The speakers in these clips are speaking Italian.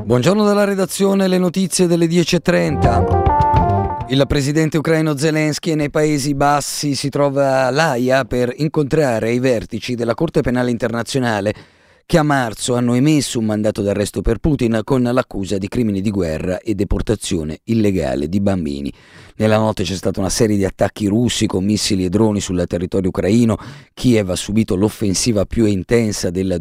Buongiorno dalla redazione, le notizie delle 10:30. Il presidente ucraino Zelensky è nei Paesi Bassi, si trova a l'Aia per incontrare i vertici della Corte Penale Internazionale che a marzo hanno emesso un mandato d'arresto per Putin con l'accusa di crimini di guerra e deportazione illegale di bambini. Nella notte c'è stata una serie di attacchi russi con missili e droni sul territorio ucraino. Kiev ha subito l'offensiva più intensa del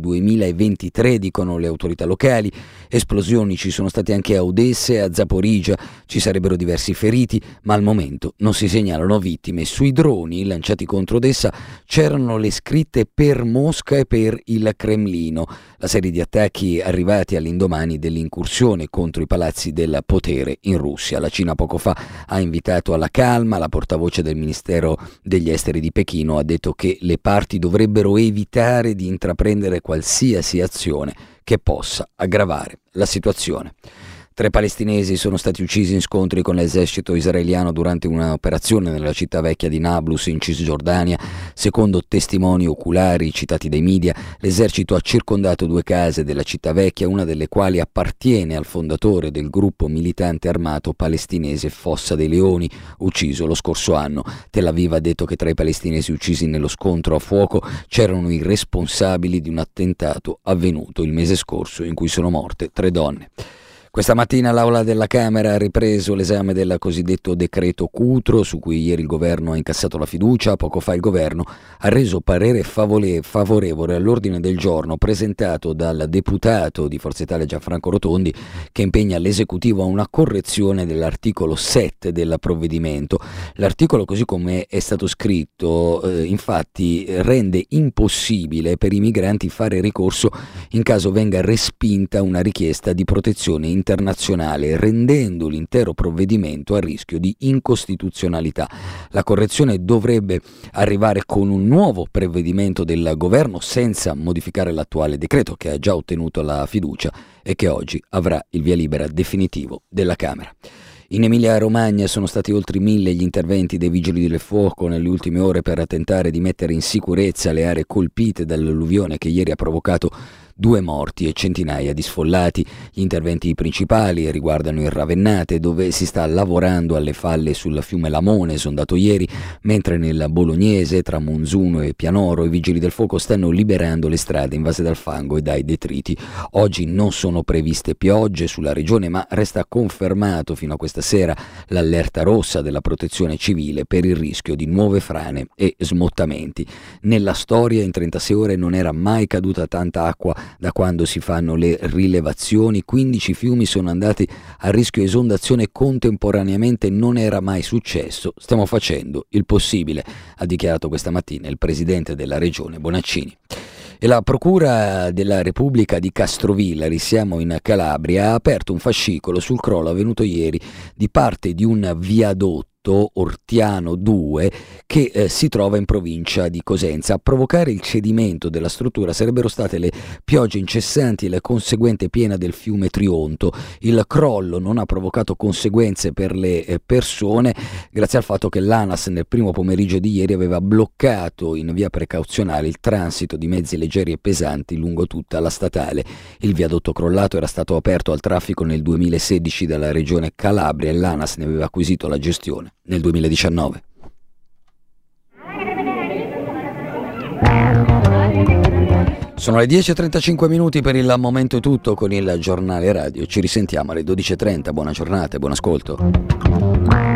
2023, dicono le autorità locali. Esplosioni ci sono state anche a Odessa e a Zaporizhzhia, ci sarebbero diversi feriti, ma al momento non si segnalano vittime. Sui droni lanciati contro Odessa c'erano le scritte per Mosca e per il Cremlino, la serie di attacchi arrivati all'indomani dell'incursione contro i palazzi del potere in Russia. La Cina poco fa ha invitato alla calma. La portavoce del Ministero degli Esteri di Pechino ha detto che le parti dovrebbero evitare di intraprendere qualsiasi azione che possa aggravare la situazione. 3 palestinesi sono stati uccisi in scontri con l'esercito israeliano durante un'operazione nella città vecchia di Nablus in Cisgiordania. Secondo testimoni oculari citati dai media, l'esercito ha circondato 2 case della città vecchia, una delle quali appartiene al fondatore del gruppo militante armato palestinese Fossa dei Leoni, ucciso lo scorso anno. Tel Aviv ha detto che tra i palestinesi uccisi nello scontro a fuoco c'erano i responsabili di un attentato avvenuto il mese scorso in cui sono morte 3 donne. Questa mattina l'Aula della Camera ha ripreso l'esame del cosiddetto decreto Cutro, su cui ieri il governo ha incassato la fiducia. Poco fa il governo ha reso parere favorevole all'ordine del giorno presentato dal deputato di Forza Italia Gianfranco Rotondi, che impegna l'esecutivo a una correzione dell'articolo 7 del provvedimento. L'articolo, così come è stato scritto, infatti rende impossibile per i migranti fare ricorso in caso venga respinta una richiesta di protezione internazionale, rendendo l'intero provvedimento a rischio di incostituzionalità. La correzione dovrebbe arrivare con un nuovo provvedimento del governo senza modificare l'attuale decreto, che ha già ottenuto la fiducia e che oggi avrà il via libera definitivo della Camera. In Emilia-Romagna sono stati oltre 1000 gli interventi dei vigili del fuoco nelle ultime ore per tentare di mettere in sicurezza le aree colpite dall'alluvione che ieri ha provocato 2 morti e centinaia di sfollati. Gli interventi principali riguardano il Ravennate, dove si sta lavorando alle falle sul fiume Lamone, esondato ieri, mentre nel Bolognese, tra Monzuno e Pianoro, i vigili del fuoco stanno liberando le strade invase dal fango e dai detriti. Oggi non sono previste piogge sulla regione, ma resta confermato fino a questa sera l'allerta rossa della Protezione Civile per il rischio di nuove frane e smottamenti. Nella storia in 36 ore non era mai caduta tanta acqua da quando si fanno le rilevazioni. 15 fiumi sono andati a rischio esondazione contemporaneamente, non era mai successo. Stiamo facendo il possibile, ha dichiarato questa mattina il presidente della regione Bonaccini. E la Procura della Repubblica di Castrovillari, siamo in Calabria, ha aperto un fascicolo sul crollo avvenuto ieri di parte di un viadotto Ortiano 2 che si trova in provincia di Cosenza. A provocare il cedimento della struttura sarebbero state le piogge incessanti e la conseguente piena del fiume Trionto. Il crollo non ha provocato conseguenze per le persone grazie al fatto che l'ANAS nel primo pomeriggio di ieri aveva bloccato in via precauzionale il transito di mezzi leggeri e pesanti lungo tutta la statale. Il viadotto crollato era stato aperto al traffico nel 2016 dalla regione Calabria e l'ANAS ne aveva acquisito la gestione nel 2019. Sono le 10:35 per il momento è tutto con il giornale radio. Ci risentiamo alle 12:30. Buona giornata e buon ascolto.